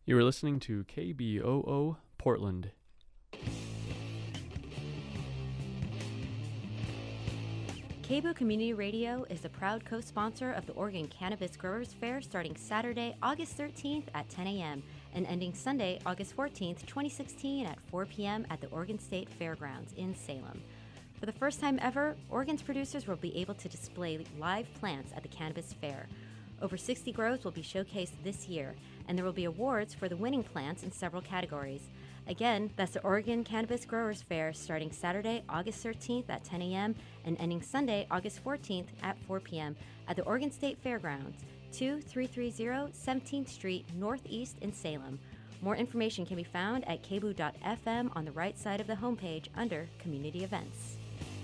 You are listening to KBOO Portland. KBOO Community Radio is a proud co-sponsor of the Oregon Cannabis Growers Fair starting Saturday, August 13th at 10 a.m. and ending Sunday, August 14th, 2016 at 4 p.m. at the Oregon State Fairgrounds in Salem. For the first time ever, Oregon's producers will be able to display live plants at the Cannabis Fair. Over 60 grows will be showcased this year, and there will be awards for the winning plants in several categories. Again, that's the Oregon Cannabis Growers Fair starting Saturday, August 13th at 10 a.m. and ending Sunday, August 14th at 4 p.m. at the Oregon State Fairgrounds, 2330 17th Street Northeast in Salem. More information can be found at kboo.fm on the right side of the homepage under Community Events.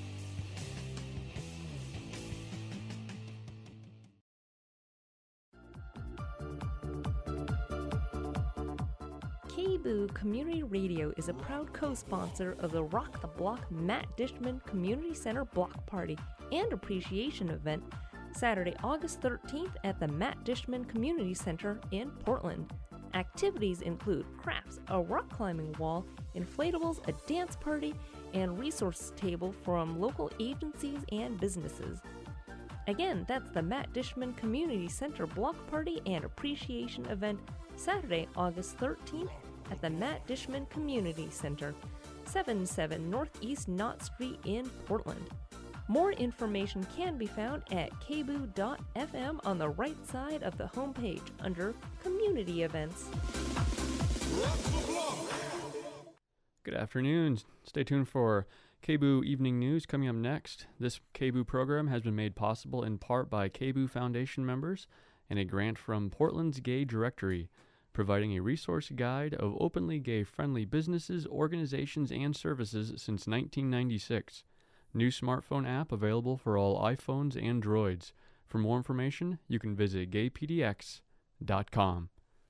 KBOO Community Radio is a proud co-sponsor of the Rock the Block Matt Dishman Community Center Block Party and Appreciation Event Saturday, August 13th at the Matt Dishman Community Center in Portland. Activities include crafts, a rock climbing wall, inflatables, a dance party, and resource table from local agencies and businesses. Again, that's the Matt Dishman Community Center Block Party and Appreciation Event Saturday, August 13th at the Matt Dishman Community Center, 77 Northeast Knott Street in Portland. More information can be found at kboo.fm on the right side of the homepage under Community Events. Good afternoon. Stay tuned for KBOO Evening News coming up next. This KBOO program has been made possible in part by KBOO Foundation members and a grant from Portland's Gay Directory, providing a resource guide of openly gay-friendly businesses, organizations, and services since 1996. New smartphone app available for all iPhones and Droids. For more information, you can visit gaypdx.com.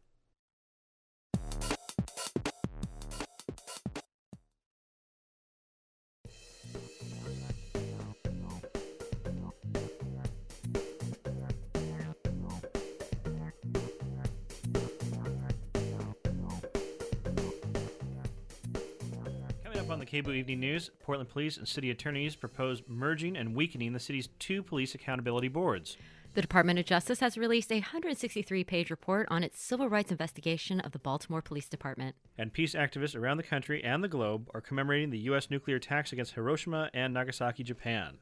On the KBOO Evening News, Portland Police and city attorneys propose merging and weakening the city's two police accountability boards. The Department of Justice has released a 163-page report on its civil rights investigation of the Baltimore Police Department. And peace activists around the country and the globe are commemorating the U.S. nuclear attacks against Hiroshima and Nagasaki, Japan.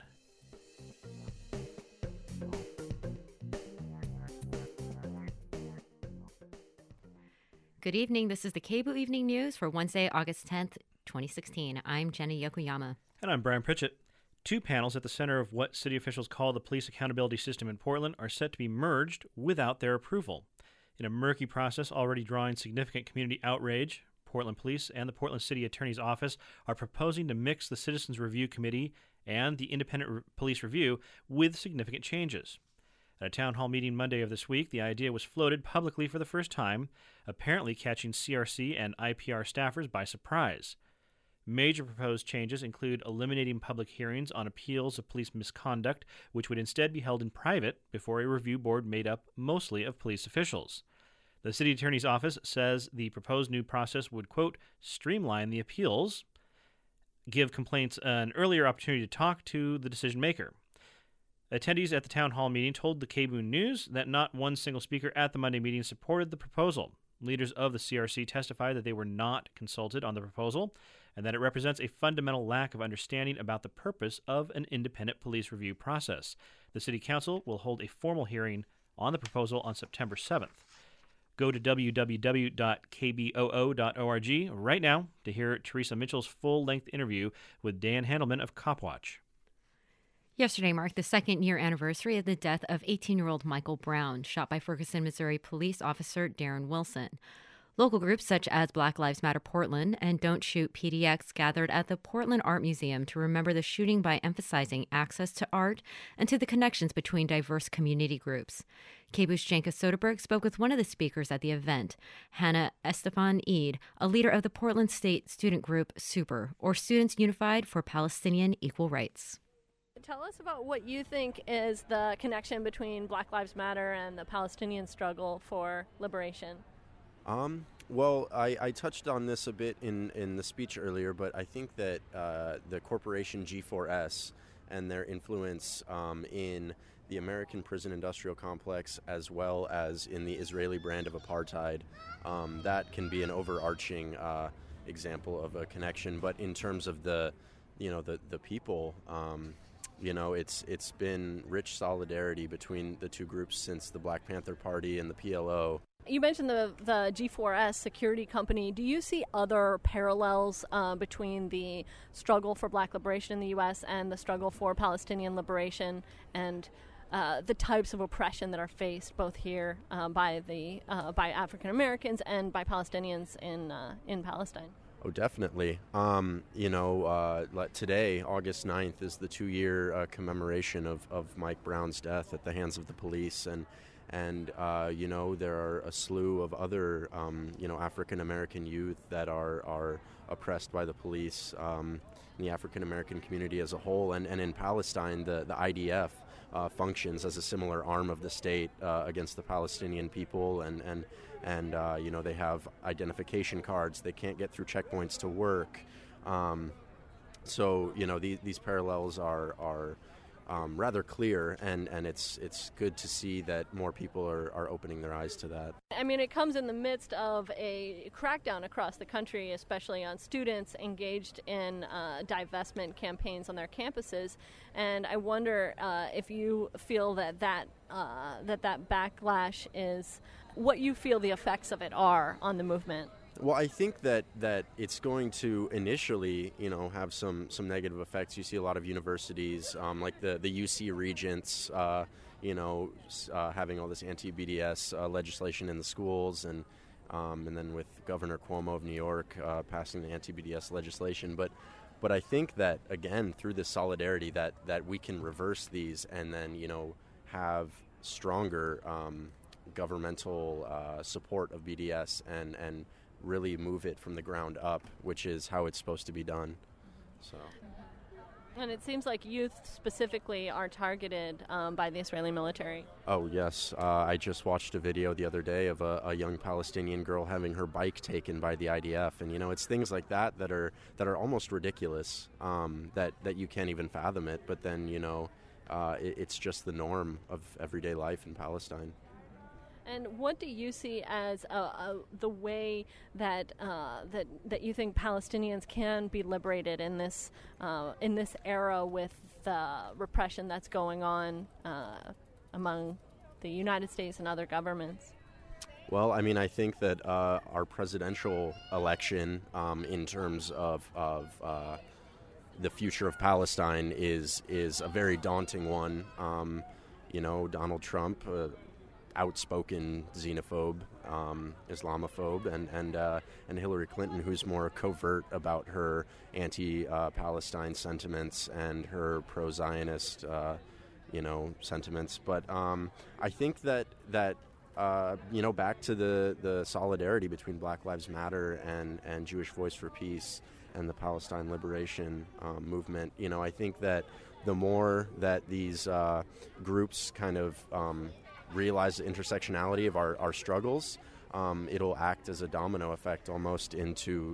Good evening. This is the KBOO Evening News for Wednesday, August 10th, 2016. I'm Jenny Yokoyama. And I'm Brian Pritchett. Two panels at the center of what city officials call the police accountability system in Portland are set to be merged without their approval. In a murky process already drawing significant community outrage, Portland Police and the Portland City Attorney's Office are proposing to mix the Citizens Review Committee and the Independent Police Review with significant changes. At a town hall meeting Monday of this week, the idea was floated publicly for the first time, apparently catching CRC and IPR staffers by surprise. Major proposed changes include eliminating public hearings on appeals of police misconduct, which would instead be held in private before a review board made up mostly of police officials. The city attorney's office says the proposed new process would, quote, streamline the appeals, give complaints an earlier opportunity to talk to the decision maker. Attendees at the town hall meeting told the KBOO News that not one single speaker at the Monday meeting supported the proposal. Leaders of the CRC testified that they were not consulted on the proposal and that it represents a fundamental lack of understanding about the purpose of an independent police review process. The City Council will hold a formal hearing on the proposal on September 7th. Go to www.kboo.org right now to hear Teresa Mitchell's full-length interview with Dan Handelman of Copwatch. Yesterday marked the second-year anniversary of the death of 18-year-old Michael Brown, shot by Ferguson, Missouri police officer Darren Wilson. Local groups such as Black Lives Matter Portland and Don't Shoot PDX gathered at the Portland Art Museum to remember the shooting by emphasizing access to art and to the connections between diverse community groups. KBOO's Janka Soderberg spoke with one of the speakers at the event, Hannah Estefan-Eid, a leader of the Portland State student group SUPER, or Students Unified for Palestinian Equal Rights. Tell us about what you think is the connection between Black Lives Matter and the Palestinian struggle for liberation. Well, I touched on this a bit in the speech earlier, but I think that the corporation G4S and their influence in the American prison industrial complex, as well as in the Israeli brand of apartheid, that can be an overarching example of a connection. But in terms of the people, it's been rich solidarity between the two groups since the Black Panther Party and the PLO. You mentioned the G4S security company. Do you see other parallels between the struggle for black liberation in the U.S. and the struggle for Palestinian liberation, and the types of oppression that are faced both here by African Americans and by Palestinians in Palestine? Oh, definitely. Today, August 9th, is the 2-year commemoration of Mike Brown's death at the hands of the police, and there are a slew of other, African American youth that are oppressed by the police, in the African American community as a whole, and in Palestine, the IDF functions as a similar arm of the state against the Palestinian people, and they have identification cards. They can't get through checkpoints to work. These parallels are rather clear, and it's good to see that more people are opening their eyes to that. I mean, it comes in the midst of a crackdown across the country, especially on students engaged in divestment campaigns on their campuses, and I wonder if you feel that backlash is what you feel the effects of it are on the movement. Well, I think that it's going to initially, have some negative effects. You see a lot of universities, like the UC Regents, having all this anti-BDS legislation in the schools, and then with Governor Cuomo of New York passing the anti-BDS legislation. But I think that, again, through this solidarity, that we can reverse these and then, have stronger governmental support of BDS and really move it from the ground up, which is how it's supposed to be done. So. And it seems like youth specifically are targeted by the Israeli military. Oh, yes. I just watched a video the other day of a young Palestinian girl having her bike taken by the IDF. And, it's things like that are almost ridiculous, that you can't even fathom it. But then, it's just the norm of everyday life in Palestine. And what do you see as the way that you think Palestinians can be liberated in this era with the repression that's going on among the United States and other governments? Well, I mean, I think that our presidential election, in terms of the future of Palestine, is a very daunting one. Donald Trump. Outspoken xenophobe, Islamophobe, and Hillary Clinton, who's more covert about her anti-Palestine sentiments and her pro-Zionist, sentiments. But I think that back to the solidarity between Black Lives Matter and Jewish Voice for Peace and the Palestine Liberation movement. I think that the more that these groups kind of realize the intersectionality of our struggles, it'll act as a domino effect almost into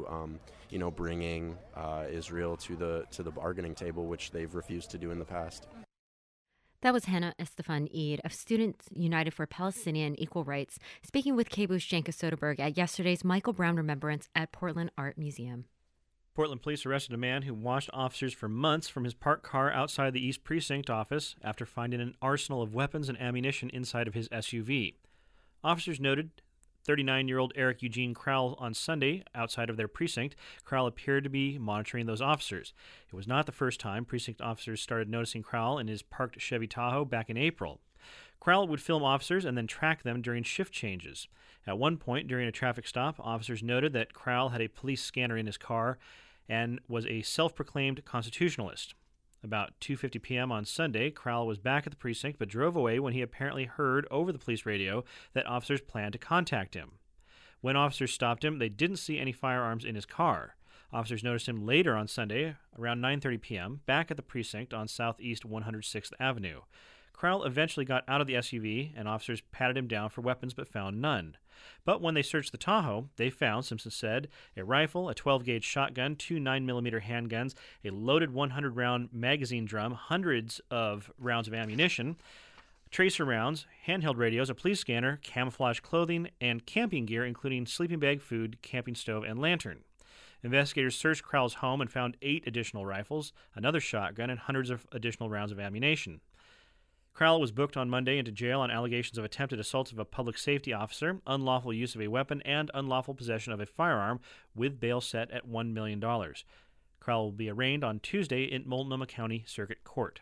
bringing Israel to the bargaining table, which they've refused to do in the past. That was Hannah Estefan Eid of Students United for Palestinian Equal Rights, speaking with KBOO's Janka Soderberg at yesterday's Michael Brown Remembrance at Portland Art Museum. Portland police arrested a man who watched officers for months from his parked car outside the East Precinct office after finding an arsenal of weapons and ammunition inside of his SUV. Officers noted 39-year-old Eric Eugene Crowell on Sunday outside of their precinct. Crowell appeared to be monitoring those officers. It was not the first time precinct officers started noticing Crowell in his parked Chevy Tahoe back in April. Crowell would film officers and then track them during shift changes. At one point during a traffic stop, officers noted that Crowell had a police scanner in his car and was a self-proclaimed constitutionalist. About 2:50 p.m. on Sunday, Crowell was back at the precinct but drove away when he apparently heard over the police radio that officers planned to contact him. When officers stopped him, they didn't see any firearms in his car. Officers noticed him later on Sunday, around 9:30 p.m., back at the precinct on Southeast 106th Avenue. Crowell eventually got out of the SUV, and officers patted him down for weapons but found none. But when they searched the Tahoe, they found, Simpson said, a rifle, a 12-gauge shotgun, 2 9mm handguns, a loaded 100-round magazine drum, hundreds of rounds of ammunition, tracer rounds, handheld radios, a police scanner, camouflage clothing, and camping gear, including sleeping bag, food, camping stove, and lantern. Investigators searched Crowell's home and found 8 additional rifles, another shotgun, and hundreds of additional rounds of ammunition. Crowell was booked on Monday into jail on allegations of attempted assault of a public safety officer, unlawful use of a weapon, and unlawful possession of a firearm, with bail set at $1 million. Crowell will be arraigned on Tuesday in Multnomah County Circuit Court.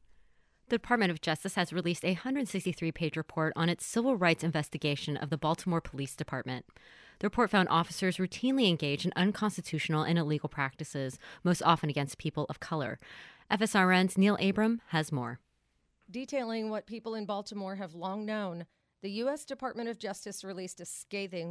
The Department of Justice has released a 163-page report on its civil rights investigation of the Baltimore Police Department. The report found officers routinely engage in unconstitutional and illegal practices, most often against people of color. FSRN's Neil Abram has more. Detailing what people in Baltimore have long known, the U.S. Department of Justice released a scathing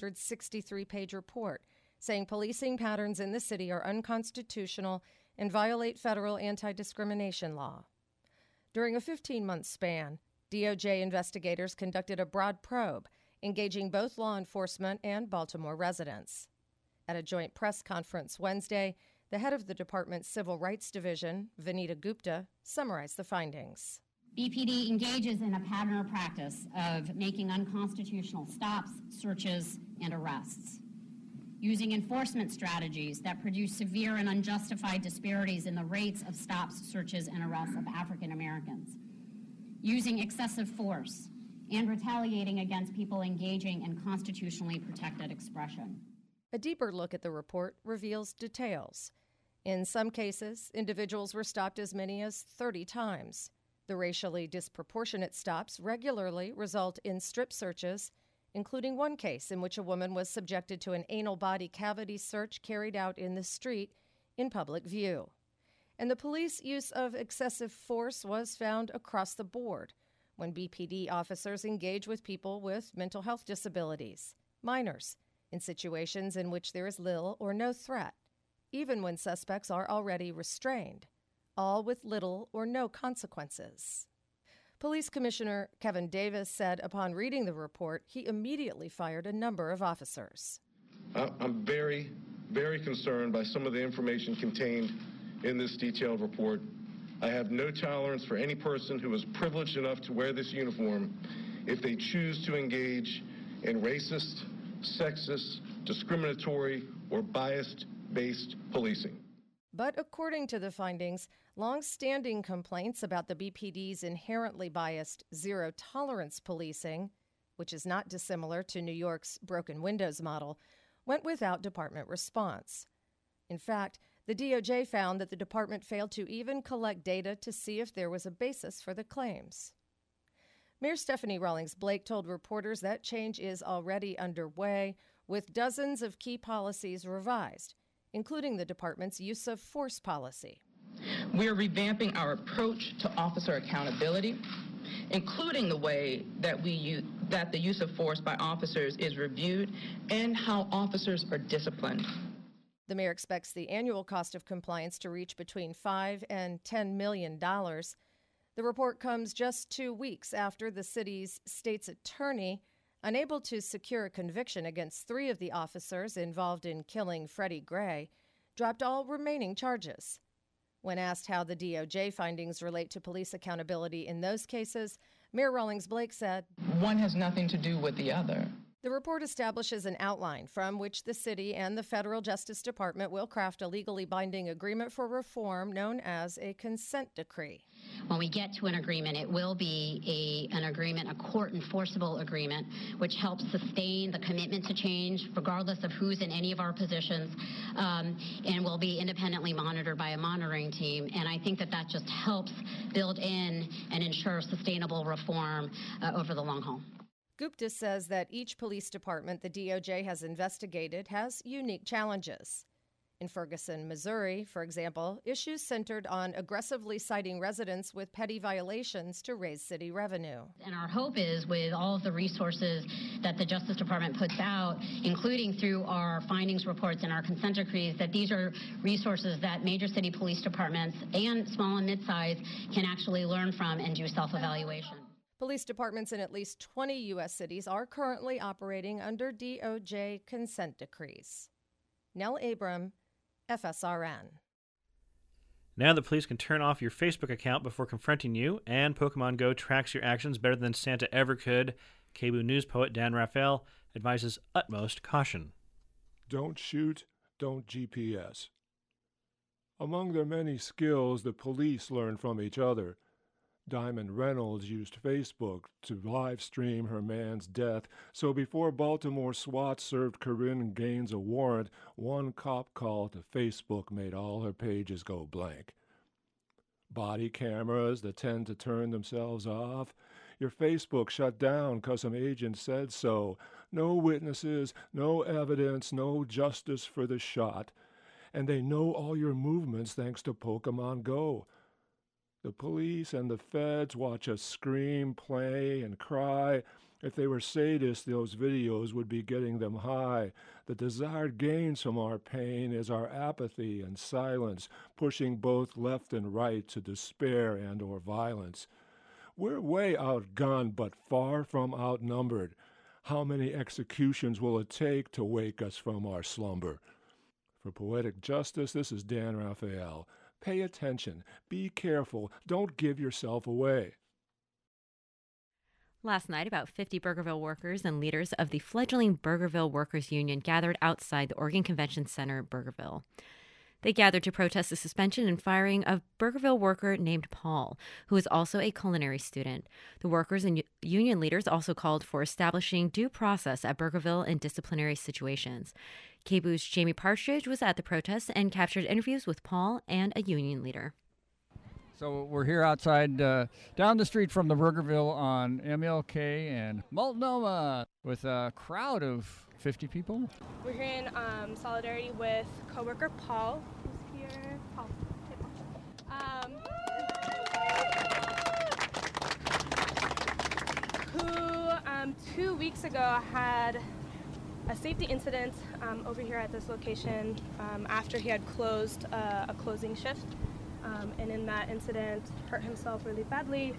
163-page report saying policing patterns in the city are unconstitutional and violate federal anti-discrimination law. During a 15-month span, DOJ investigators conducted a broad probe, engaging both law enforcement and Baltimore residents. At a joint press conference Wednesday, the head of the department's Civil Rights Division, Vanita Gupta, summarized the findings. BPD engages in a pattern or practice of making unconstitutional stops, searches, and arrests, using enforcement strategies that produce severe and unjustified disparities in the rates of stops, searches, and arrests of African Americans, using excessive force, and retaliating against people engaging in constitutionally protected expression. A deeper look at the report reveals details. In some cases, individuals were stopped as many as 30 times. The racially disproportionate stops regularly result in strip searches, including one case in which a woman was subjected to an anal body cavity search carried out in the street in public view. And the police use of excessive force was found across the board when BPD officers engage with people with mental health disabilities, minors, in situations in which there is little or no threat, even when suspects are already restrained, all with little or no consequences. Police Commissioner Kevin Davis said upon reading the report, he immediately fired a number of officers. I'm very, very concerned by some of the information contained in this detailed report. I have no tolerance for any person who is privileged enough to wear this uniform if they choose to engage in racist, sexist, discriminatory, or bias-based policing. But according to the findings, long-standing complaints about the BPD's inherently biased zero-tolerance policing, which is not dissimilar to New York's broken windows model, went without department response. In fact, the DOJ found that the department failed to even collect data to see if there was a basis for the claims. Mayor Stephanie Rawlings Blake told reporters that change is already underway, with dozens of key policies revised, including the department's use of force policy. We're revamping our approach to officer accountability, including the way that the use of force by officers is reviewed and how officers are disciplined. The mayor expects the annual cost of compliance to reach between $5 and $10 million. The report comes just 2 weeks after the city's state's attorney, unable to secure a conviction against 3 of the officers involved in killing Freddie Gray, dropped all remaining charges. When asked how the DOJ findings relate to police accountability in those cases, Mayor Rawlings Blake said, "One has nothing to do with the other." The report establishes an outline from which the city and the federal Justice Department will craft a legally binding agreement for reform known as a consent decree. When we get to an agreement, it will be an agreement, a court-enforceable agreement, which helps sustain the commitment to change, regardless of who's in any of our positions, and will be independently monitored by a monitoring team. And I think that just helps build in and ensure sustainable reform over the long haul. Gupta says that each police department the DOJ has investigated has unique challenges. In Ferguson, Missouri, for example, issues centered on aggressively citing residents with petty violations to raise city revenue. And our hope is, with all of the resources that the Justice Department puts out, including through our findings reports and our consent decrees, that these are resources that major city police departments and small and mid-size can actually learn from and do self-evaluation. Police departments in at least 20 U.S. cities are currently operating under DOJ consent decrees. Nell Abram, FSRN. Now the police can turn off your Facebook account before confronting you, and Pokemon Go tracks your actions better than Santa ever could. KBOO News poet Dan Raphael advises utmost caution. Don't shoot, don't GPS. Among their many skills, the police learn from each other. Diamond Reynolds used Facebook to live stream her man's death, so before Baltimore SWAT served Corinne Gaines a warrant, one cop call to Facebook made all her pages go blank. Body cameras that tend to turn themselves off. Your Facebook shut down 'cause some agent said so. No witnesses, no evidence, no justice for the shot. And they know all your movements thanks to Pokemon Go. The police and the feds watch us scream, play, and cry. If they were sadists, those videos would be getting them high. The desired gains from our pain is our apathy and silence, pushing both left and right to despair and or violence. We're way outgunned, but far from outnumbered. How many executions will it take to wake us from our slumber? For Poetic Justice, this is Dan Raphael. Pay attention. Be careful. Don't give yourself away. Last night, about 50 Burgerville workers and leaders of the fledgling Burgerville Workers Union gathered outside the Oregon Convention Center, Burgerville. They gathered to protest the suspension and firing of Burgerville worker named Paul, who is also a culinary student. The workers and union leaders also called for establishing due process at Burgerville in disciplinary situations. KBOO's Jamie Partridge was at the protest and captured interviews with Paul and a union leader. So we're here outside, down the street from the Burgerville on MLK and Multnomah with a crowd of 50 people. We're here in solidarity with coworker Paul, who's here. Paul. Who 2 weeks ago had a safety incident over here at this location after he had closed a closing shift. And in that incident, hurt himself really badly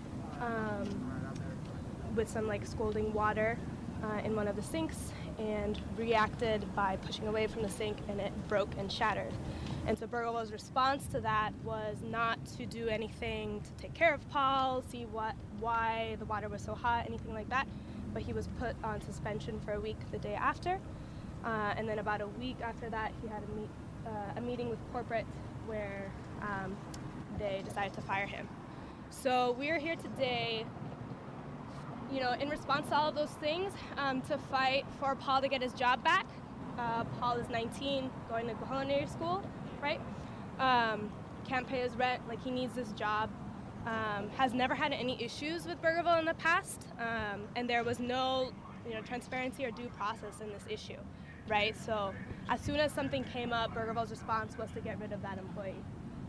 with some scalding water in one of the sinks, and reacted by pushing away from the sink, and it broke and shattered. And so Burgerville's response to that was not to do anything to take care of Paul, see why the water was so hot, anything like that. But he was put on suspension for a week the day after. And then about a week after that, he had a meeting with corporate where they decided to fire him. So we're here today, in response to all of those things, to fight for Paul to get his job back. Paul is 19, going to culinary school, right? Can't pay his rent, he needs this job. Has never had any issues with Burgerville in the past, and there was no, transparency or due process in this issue, right? So as soon as something came up, Burgerville's response was to get rid of that employee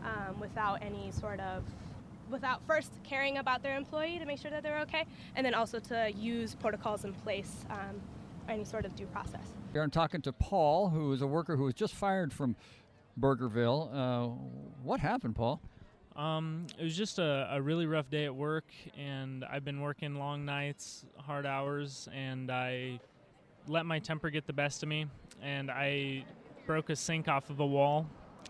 without first caring about their employee to make sure that they're okay, and then also to use protocols in place, any sort of due process. Here I'm talking to Paul, who is a worker who was just fired from Burgerville. What happened, Paul? It was just a really rough day at work, and I've been working long nights, hard hours, and I let my temper get the best of me, and I broke a sink off of a wall,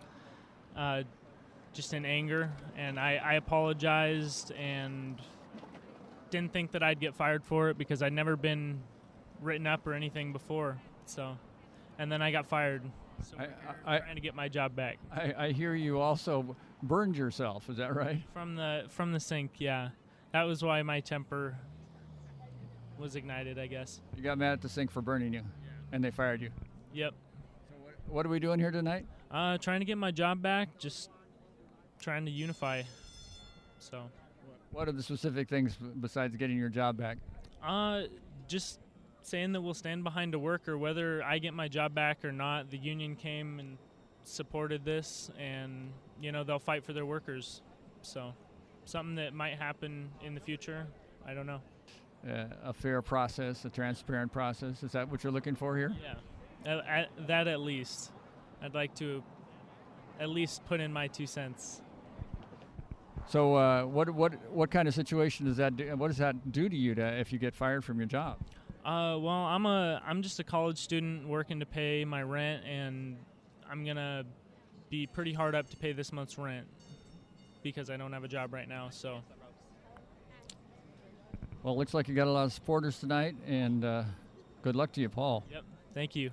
just in anger, and I apologized and didn't think that I'd get fired for it because I'd never been written up or anything before, and then I got fired. So I'm trying to get my job back. I hear you also burned yourself. Is that right? From the sink, yeah. That was why my temper was ignited, I guess. You got mad at the sink for burning you, and they fired you. Yep. So what are we doing here tonight? Trying to get my job back. Just trying to unify. So. What are the specific things besides getting your job back? Just saying that we'll stand behind a worker, whether I get my job back or not. The union came and supported this, and they'll fight for their workers. So something that might happen in the future, I don't know. A fair process, a transparent process. Is that what you're looking for here? Yeah, that at least. I'd like to at least put in my 2 cents. So what kind of situation does that do? What does that do to you if you get fired from your job? Well, I'm just a college student working to pay my rent, and I'm gonna be pretty hard up to pay this month's rent because I don't have a job right now. So. Well, it looks like you got a lot of supporters tonight, and good luck to you, Paul. Yep. Thank you.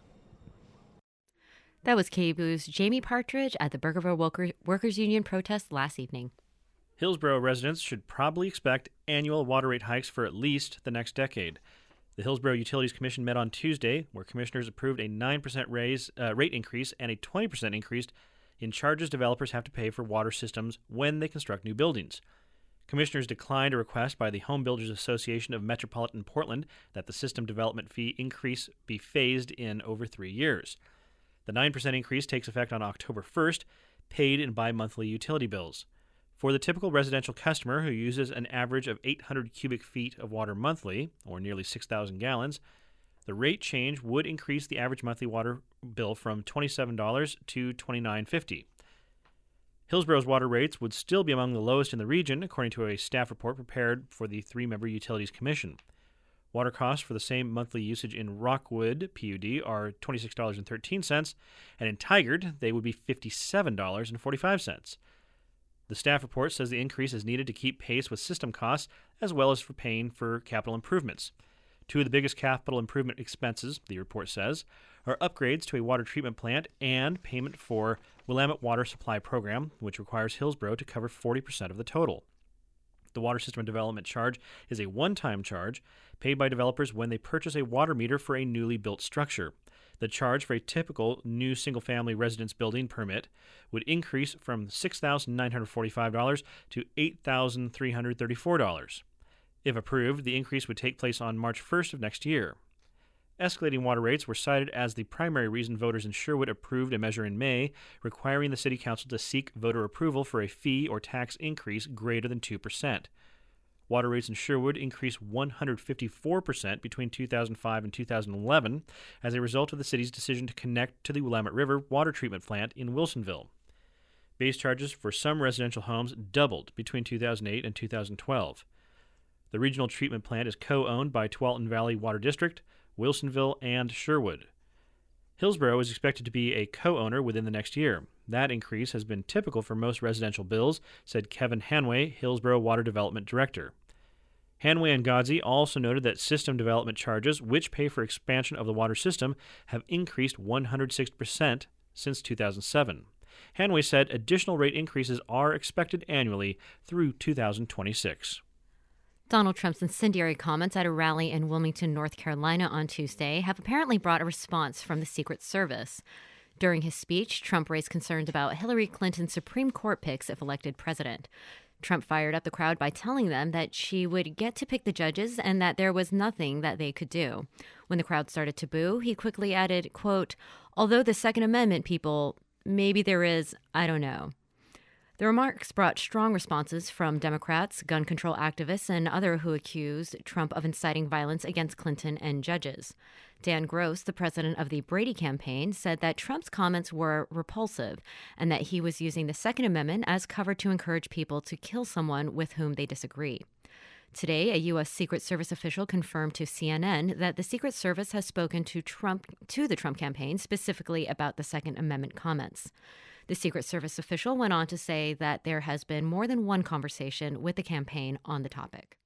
That was KBOO's Jamie Partridge at the Burgerville Workers Union protest last evening. Hillsborough residents should probably expect annual water rate hikes for at least the next decade. The Hillsborough Utilities Commission met on Tuesday, where commissioners approved a 9% rate increase and a 20% increase in charges developers have to pay for water systems when they construct new buildings. Commissioners declined a request by the Home Builders Association of Metropolitan Portland that the system development fee increase be phased in over 3 years. The 9% increase takes effect on October 1st, paid in bi-monthly utility bills. For the typical residential customer who uses an average of 800 cubic feet of water monthly, or nearly 6,000 gallons, the rate change would increase the average monthly water bill from $27 to $29.50. Hillsborough's water rates would still be among the lowest in the region, according to a staff report prepared for the 3-member Utilities Commission. Water costs for the same monthly usage in Rockwood, PUD, are $26.13, and in Tigard, they would be $57.45. The staff report says the increase is needed to keep pace with system costs as well as for paying for capital improvements. 2 of the biggest capital improvement expenses, the report says, are upgrades to a water treatment plant and payment for Willamette Water Supply Program, which requires Hillsborough to cover 40% of the total. The Water System Development Charge is a one-time charge paid by developers when they purchase a water meter for a newly built structure. The charge for a typical new single-family residence building permit would increase from $6,945 to $8,334. If approved, the increase would take place on March 1st of next year. Escalating water rates were cited as the primary reason voters in Sherwood approved a measure in May requiring the City Council to seek voter approval for a fee or tax increase greater than 2%. Water rates in Sherwood increased 154% between 2005 and 2011 as a result of the city's decision to connect to the Willamette River water treatment plant in Wilsonville. Base charges for some residential homes doubled between 2008 and 2012. The regional treatment plant is co-owned by Tualatin Valley Water District, Wilsonville, and Sherwood. Hillsborough is expected to be a co-owner within the next year. That increase has been typical for most residential bills, said Kevin Hanway, Hillsborough Water Development Director. Hanway and Godsey also noted that system development charges, which pay for expansion of the water system, have increased 106% since 2007. Hanway said additional rate increases are expected annually through 2026. Donald Trump's incendiary comments at a rally in Wilmington, North Carolina on Tuesday have apparently brought a response from the Secret Service. During his speech, Trump raised concerns about Hillary Clinton's Supreme Court picks if elected president. Trump fired up the crowd by telling them that she would get to pick the judges and that there was nothing that they could do. When the crowd started to boo, he quickly added, quote, "Although the Second Amendment people, maybe there is, I don't know." The remarks brought strong responses from Democrats, gun control activists, and others who accused Trump of inciting violence against Clinton and judges. Dan Gross, the president of the Brady campaign, said that Trump's comments were repulsive and that he was using the Second Amendment as cover to encourage people to kill someone with whom they disagree. Today, a U.S. Secret Service official confirmed to CNN that the Secret Service has spoken to the Trump campaign specifically about the Second Amendment comments. The Secret Service official went on to say that there has been more than one conversation with the campaign on the topic.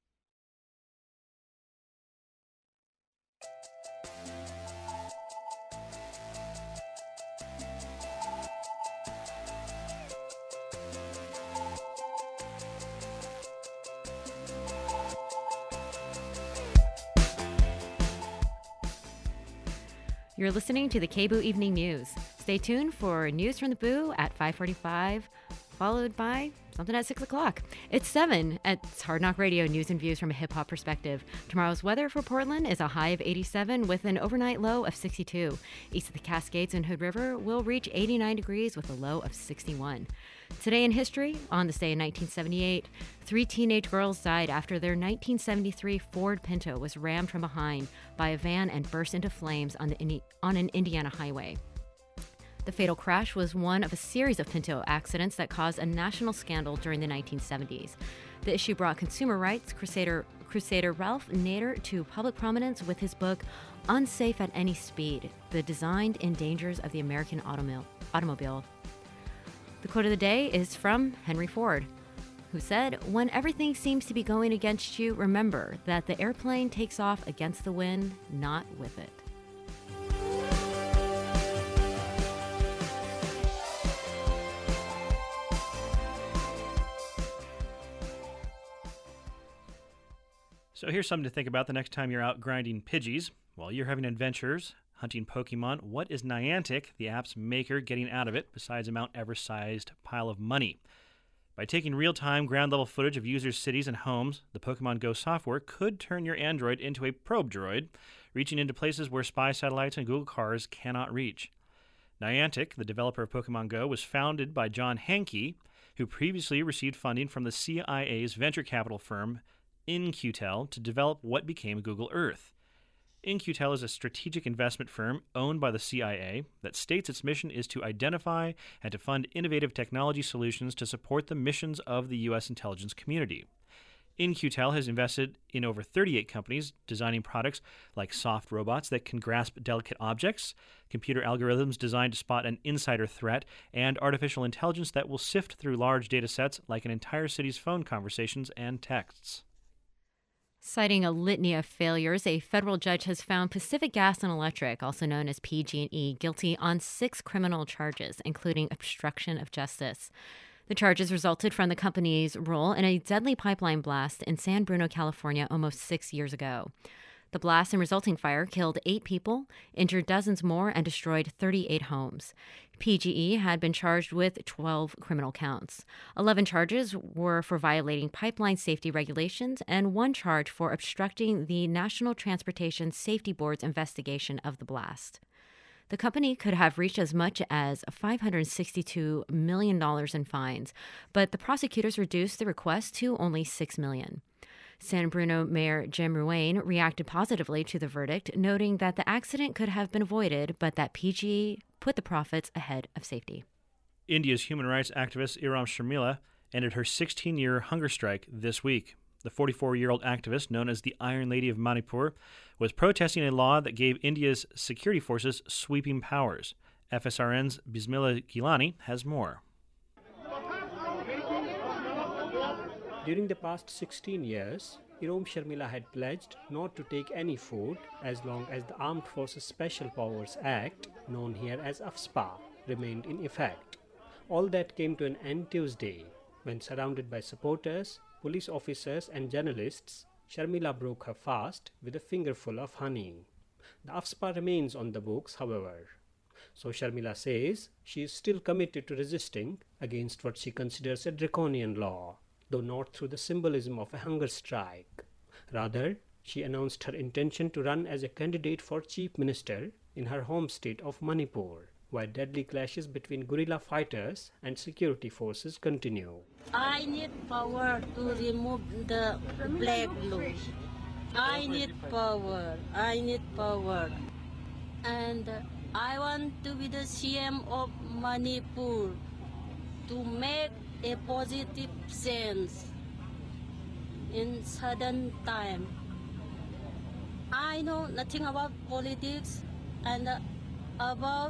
You're listening to the KBOO Evening News. Stay tuned for news from the Boo at 5:45, followed by something at 6 o'clock. It's 7 at Hard Knock Radio, news and views from a hip-hop perspective. Tomorrow's weather for Portland is a high of 87 with an overnight low of 62. East of the Cascades and Hood River will reach 89 degrees with a low of 61. Today in history, on this day in 1978, 3 teenage girls died after their 1973 Ford Pinto was rammed from behind by a van and burst into flames on an Indiana highway. The fatal crash was one of a series of Pinto accidents that caused a national scandal during the 1970s. The issue brought consumer rights crusader Ralph Nader to public prominence with his book Unsafe at Any Speed: The Design and Dangers of the American Automobile. The quote of the day is from Henry Ford, who said, "When everything seems to be going against you, remember that the airplane takes off against the wind, not with it." So here's something to think about the next time you're out grinding Pidgeys. While you're having adventures, hunting Pokemon, what is Niantic, the app's maker, getting out of it besides a Mount Everest-sized pile of money? By taking real-time, ground-level footage of users' cities and homes, the Pokemon Go software could turn your Android into a probe droid, reaching into places where spy satellites and Google cars cannot reach. Niantic, the developer of Pokemon Go, was founded by John Hanke, who previously received funding from the CIA's venture capital firm In-Q-Tel to develop what became Google Earth. In-Q-Tel is a strategic investment firm owned by the CIA that states its mission is to identify and to fund innovative technology solutions to support the missions of the U.S. intelligence community. In-Q-Tel has invested in over 38 companies designing products like soft robots that can grasp delicate objects, computer algorithms designed to spot an insider threat, and artificial intelligence that will sift through large data sets like an entire city's phone conversations and texts. Citing a litany of failures, a federal judge has found Pacific Gas and Electric, also known as PG&E, guilty on 6 criminal charges, including obstruction of justice. The charges resulted from the company's role in a deadly pipeline blast in San Bruno, California, almost 6 years ago. The blast and resulting fire killed 8 people, injured dozens more, and destroyed 38 homes. PGE had been charged with 12 criminal counts. 11 charges were for violating pipeline safety regulations and 1 charge for obstructing the National Transportation Safety Board's investigation of the blast. The company could have reached as much as $562 million in fines, but the prosecutors reduced the request to only $6 million. San Bruno Mayor Jim Ruane reacted positively to the verdict, noting that the accident could have been avoided, but that PGE put the profits ahead of safety. India's human rights activist Iram Sharmila ended her 16-year hunger strike this week. The 44-year-old activist, known as the Iron Lady of Manipur, was protesting a law that gave India's security forces sweeping powers. FSRN's Bismillah Gilani has more. During the past 16 years, Iram Sharmila had pledged not to take any food as long as the Armed Forces Special Powers Act, known here as AFSPA, remained in effect. All that came to an end Tuesday, when surrounded by supporters, police officers and journalists, Sharmila broke her fast with a fingerful of honey. The AFSPA remains on the books, however. So Sharmila says she is still committed to resisting against what she considers a draconian law, though not through the symbolism of a hunger strike. Rather, she announced her intention to run as a candidate for chief minister in her home state of Manipur, where deadly clashes between guerrilla fighters and security forces continue. I need power to remove the black law. I need power. And I want to be the CM of Manipur to make a positive sense in sudden time. I know nothing about politics and about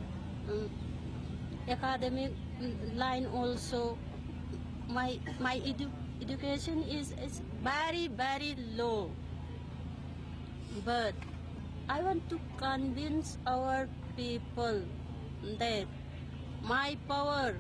academic line also. My education is very, very low. But I want to convince our people that my power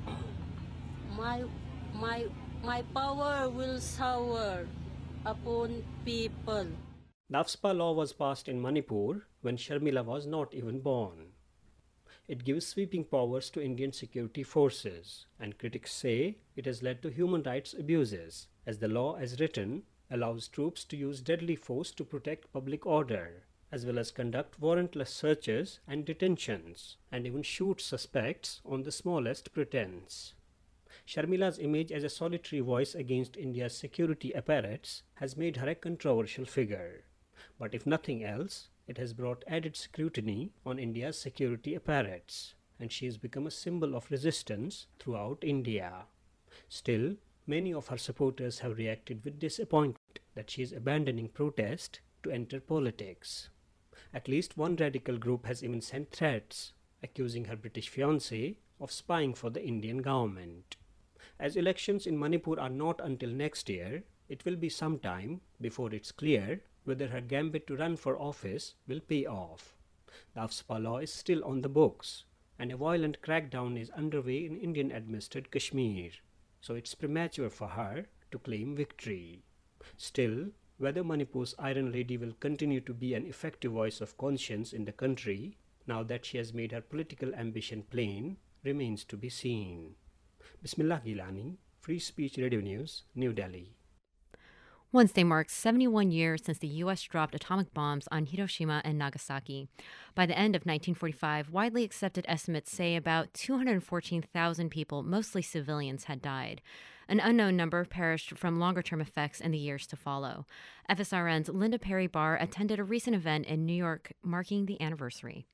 will shower upon people. The AFSPA law was passed in Manipur when Sharmila was not even born. It gives sweeping powers to Indian security forces, and critics say it has led to human rights abuses, as the law as written allows troops to use deadly force to protect public order, as well as conduct warrantless searches and detentions, and even shoot suspects on the smallest pretense. Sharmila's image as a solitary voice against India's security apparatus has made her a controversial figure. But if nothing else, it has brought added scrutiny on India's security apparatus, and she has become a symbol of resistance throughout India. Still, many of her supporters have reacted with disappointment that she is abandoning protest to enter politics. At least one radical group has even sent threats, accusing her British fiancé of spying for the Indian government. As elections in Manipur are not until next year, it will be some time before it's clear whether her gambit to run for office will pay off. The AFSPA law is still on the books, and a violent crackdown is underway in Indian-administered Kashmir, so it's premature for her to claim victory. Still, whether Manipur's Iron Lady will continue to be an effective voice of conscience in the country, now that she has made her political ambition plain, remains to be seen. Bismillah Gilani, Free Speech Radio News, New Delhi. Wednesday marks 71 years since the U.S. dropped atomic bombs on Hiroshima and Nagasaki. By the end of 1945, widely accepted estimates say about 214,000 people, mostly civilians, had died. An unknown number perished from longer-term effects in the years to follow. FSRN's Linda Perry Barr attended a recent event in New York marking the anniversary.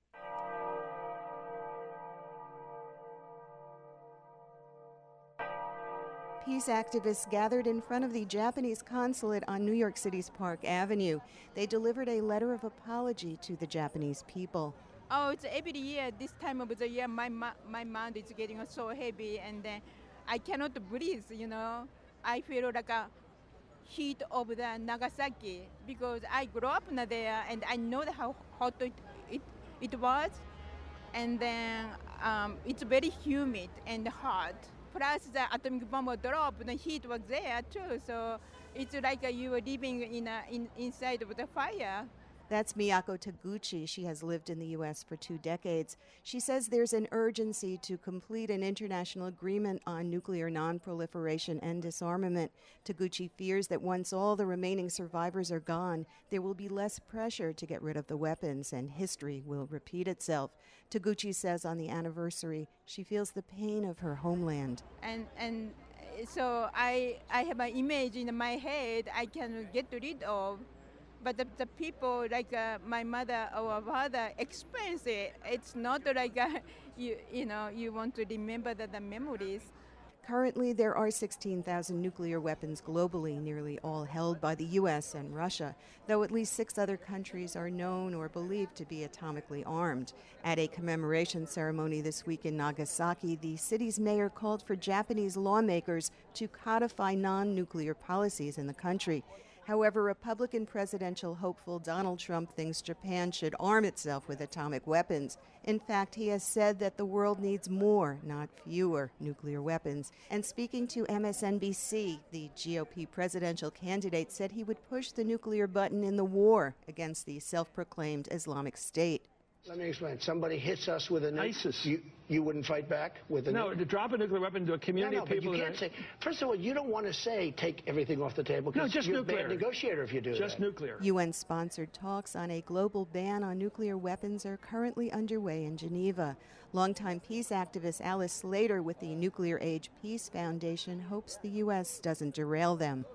Peace activists gathered in front of the Japanese consulate on New York City's Park Avenue. They delivered a letter of apology to the Japanese people. Oh, it's every year, this time of the year, my mind is getting so heavy and I cannot breathe, you know. I feel like a heat of the Nagasaki because I grew up there and I know how hot it was. And then it's very humid and hot. Plus the atomic bomb dropped, the heat was there too. So it's like you were living inside of the fire. That's Miyako Taguchi. She has lived in the U.S. for 2 decades. She says there's an urgency to complete an international agreement on nuclear non-proliferation and disarmament. Taguchi fears that once all the remaining survivors are gone, there will be less pressure to get rid of the weapons and history will repeat itself. Taguchi says on the anniversary, she feels the pain of her homeland. And so I have an image in my head I can get rid of. But the people like my mother or father experience it. It's not like you want to remember the memories. Currently, there are 16,000 nuclear weapons globally, nearly all held by the U.S. and Russia, though at least 6 other countries are known or believed to be atomically armed. At a commemoration ceremony this week in Nagasaki, the city's mayor called for Japanese lawmakers to codify non-nuclear policies in the country. However, Republican presidential hopeful Donald Trump thinks Japan should arm itself with atomic weapons. In fact, he has said that the world needs more, not fewer, nuclear weapons. And speaking to MSNBC, the GOP presidential candidate said he would push the nuclear button in the war against the self-proclaimed Islamic State. Let me explain. Somebody hits us with an ISIS. You wouldn't fight back with a no. To drop a nuclear weapon into a community of people. But you can't say. First of all, you don't want to say take everything off the table. No, just you're nuclear. You're a bad negotiator if you do just that. Nuclear. UN-sponsored talks on a global ban on nuclear weapons are currently underway in Geneva. Longtime peace activist Alice Slater with the Nuclear Age Peace Foundation hopes the U.S. doesn't derail them.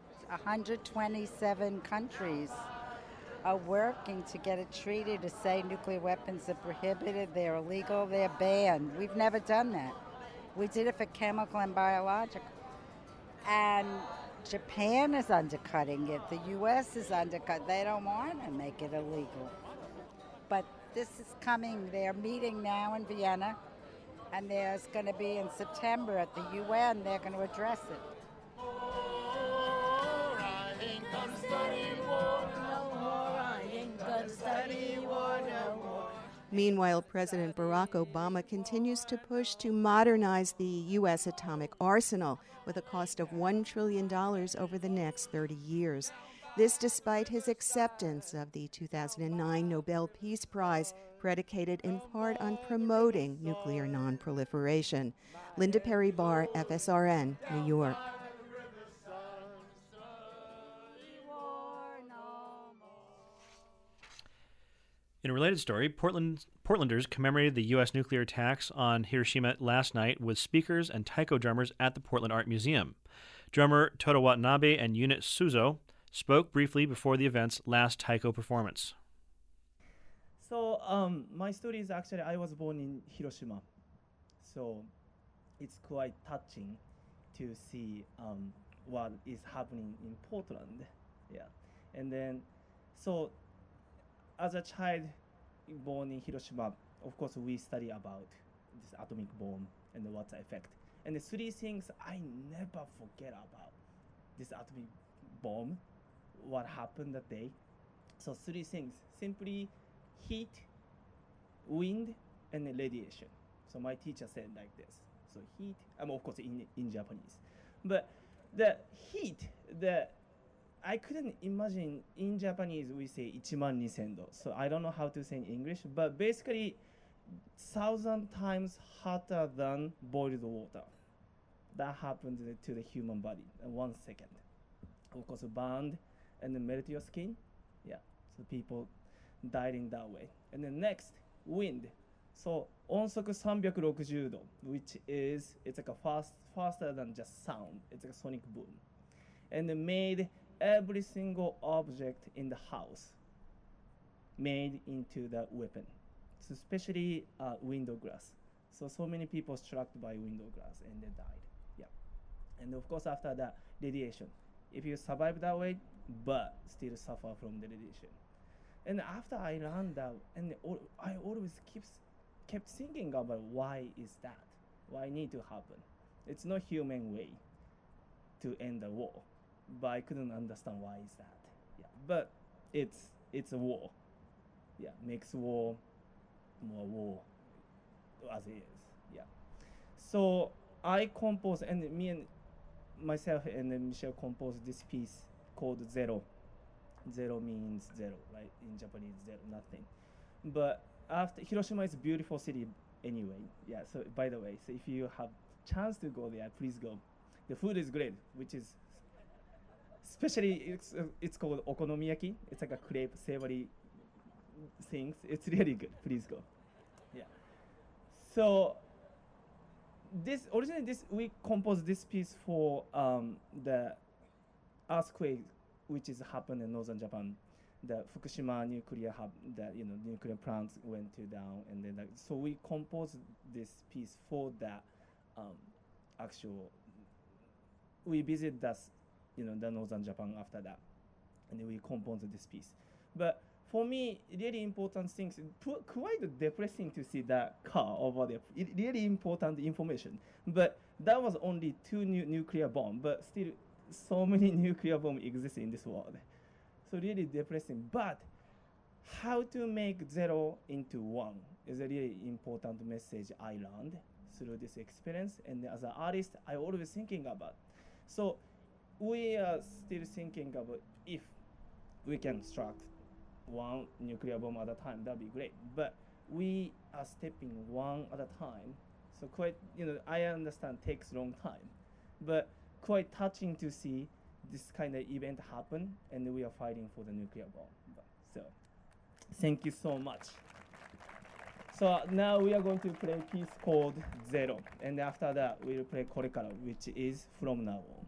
127 countries are working to get a treaty to say nuclear weapons are prohibited, they're illegal, they're banned. We've never done that. We did it for chemical and biological. And Japan is undercutting it. The U.S. is undercut. They don't want to make it illegal. But this is coming. They're meeting now in Vienna, and there's going to be in September at the UN, they're going to address it. Meanwhile, President Barack Obama continues to push to modernize the U.S. atomic arsenal with a cost of $1 trillion over the next 30 years. This despite his acceptance of the 2009 Nobel Peace Prize, predicated in part on promoting nuclear non-proliferation. Linda Perry Barr, FSRN, New York. In a related story, Portlanders commemorated the U.S. nuclear attacks on Hiroshima last night with speakers and taiko drummers at the Portland Art Museum. Drummer Toru Watanabe and Unit Suzo spoke briefly before the event's last taiko performance. So my story is actually I was born in Hiroshima, so it's quite touching to see what is happening in Portland. Yeah, and then so as a child born in Hiroshima, of course we study about this atomic bomb and what's the effect. And the three things I never forget about this atomic bomb, what happened that day. So three things, simply heat, wind, and radiation. So my teacher said like this. So heat, of course in Japanese. But the heat, I couldn't imagine in Japanese we say 12000 度. So I don't know how to say in English, but basically 1,000 times hotter than boiled water. That happens to the human body in 1 second. Of course, burned and then melt your skin. Yeah, so people died in that way. And then next, wind. So 音速360 度, which is it's like a faster than just sound. It's like a sonic boom, and they made every single object in the house made into the weapon. So especially window glass. So many people struck by window glass and they died. Yeah, and of course after that radiation. If you survive that way, but still suffer from the radiation. And after I learned that, and I always kept thinking about why is that? Why need to happen? It's not human way to end the war, but I couldn't understand why is that. Yeah, but it's a war. Yeah, makes war more war as it is. Yeah. So I composed, and me and myself and then Michelle composed this piece called Zero. Zero means zero, right? In Japanese, zero, nothing. But after Hiroshima is a beautiful city anyway. Yeah. So by the way, so if you have chance to go there, please go. The food is great, which is especially it's called okonomiyaki. It's like a crepe, savory things. It's really good. Please go. Yeah. So originally we composed this piece for the earthquake which is happened in northern Japan. The Fukushima nuclear hub, nuclear plants went down, and then so we composed this piece for that actual. We visit the northern Japan after that, and then we composed this piece. But for me, really important things. Quite depressing to see that car over there. Really important information. But that was only 2 nuclear bombs. But still, so many nuclear bombs exist in this world. So really depressing. But how to make 0 into 1 is a really important message I learned through this experience. And as an artist, I always thinking about. So we are still thinking about if we can construct 1 nuclear bomb at a time, that'd be great. But we are stepping 1 at a time. So quite, I understand takes long time, but quite touching to see this kind of event happen, and we are fighting for the nuclear bomb. So, thank you so much. So now we are going to play a piece called Zero, and after that we will play Korekara, which is from now on.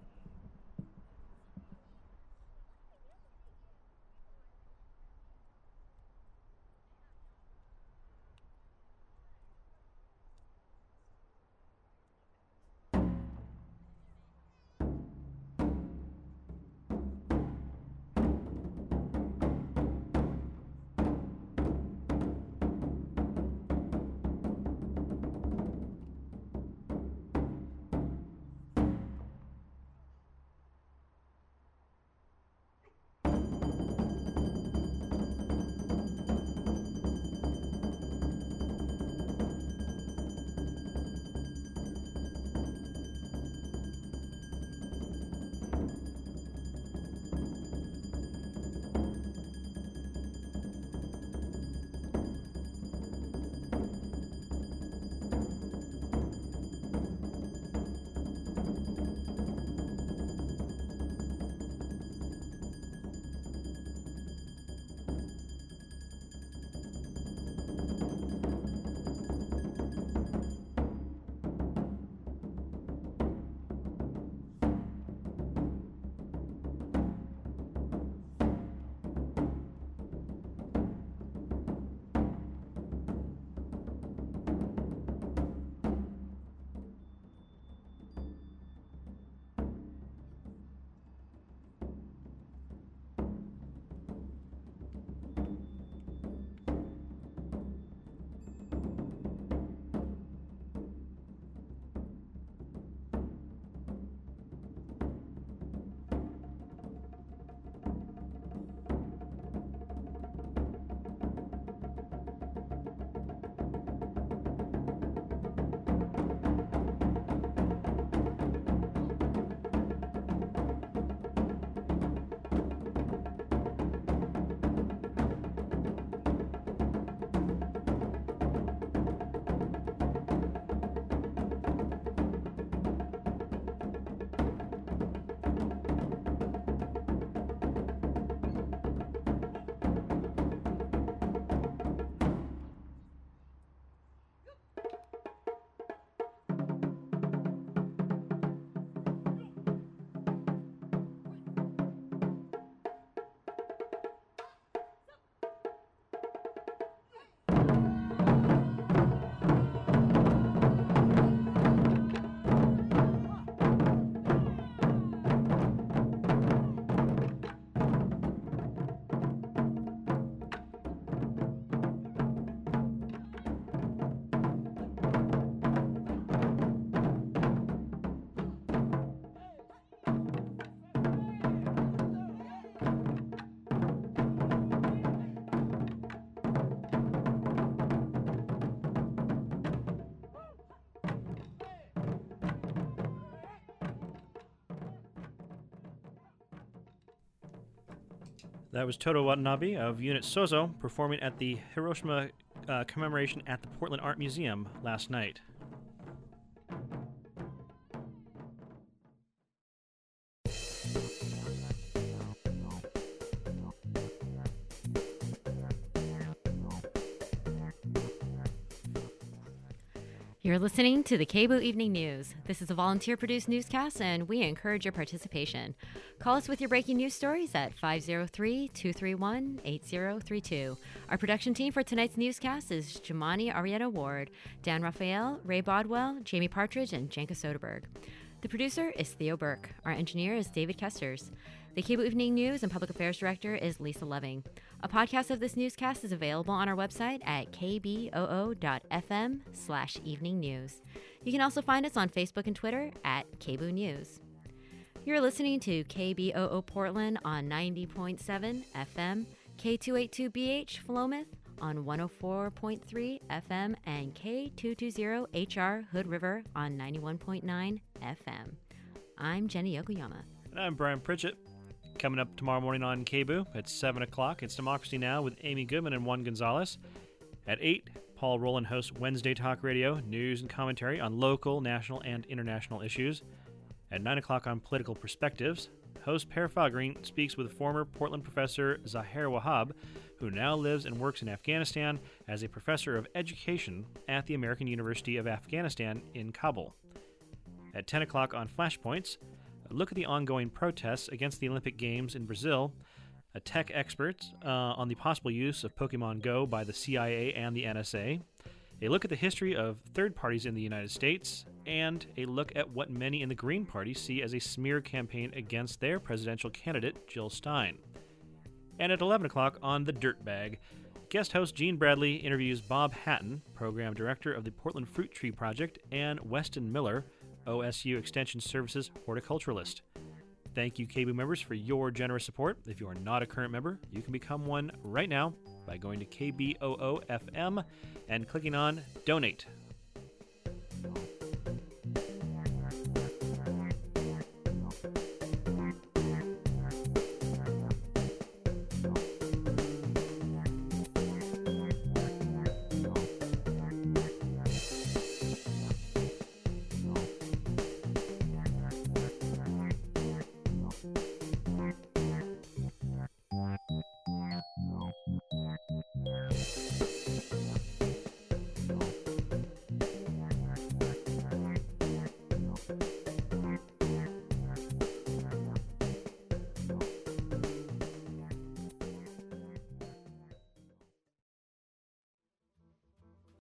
That was Toto Watanabe of Unit Sozo performing at the Hiroshima commemoration at the Portland Art Museum last night. You're listening to the KBOO Evening News. This is a volunteer-produced newscast, and we encourage your participation. Call us with your breaking news stories at 503-231-8032. Our production team for tonight's newscast is Jemani Arietta Ward, Dan Raphael, Ray Bodwell, Jamie Partridge, and Janka Soderberg. The producer is Theo Burke. Our engineer is David Kesters. The KBOO Evening News and Public Affairs Director is Lisa Loving. A podcast of this newscast is available on our website at kboo.fm/evening news. You can also find us on Facebook and Twitter at KBOO News. You're listening to KBOO Portland on 90.7 FM, K282BH Philomath on 104.3 FM, and K220HR Hood River on 91.9 FM. I'm Jenny Yokoyama. And I'm Brian Pritchett. Coming up tomorrow morning on KBOO at 7 o'clock, it's Democracy Now! With Amy Goodman and Juan Gonzalez. At 8, Paul Rowland hosts Wednesday Talk Radio, news and commentary on local, national, and international issues. At 9 o'clock on Political Perspectives, host Per Fagering speaks with former Portland professor Zaher Wahab, who now lives and works in Afghanistan as a professor of education at the American University of Afghanistan in Kabul. At 10 o'clock on Flashpoints, look at the ongoing protests against the Olympic Games in Brazil, a tech expert on the possible use of Pokemon Go by the CIA and the NSA, a look at the history of third parties in the United States, and a look at what many in the Green Party see as a smear campaign against their presidential candidate, Jill Stein. And at 11 o'clock on The Dirtbag, guest host Gene Bradley interviews Bob Hatton, program director of the Portland Fruit Tree Project, and Weston Miller, OSU Extension Services horticulturalist. Thank you, KBOO members, for your generous support. If you are not a current member, you can become one right now by going to KBOO FM and clicking on Donate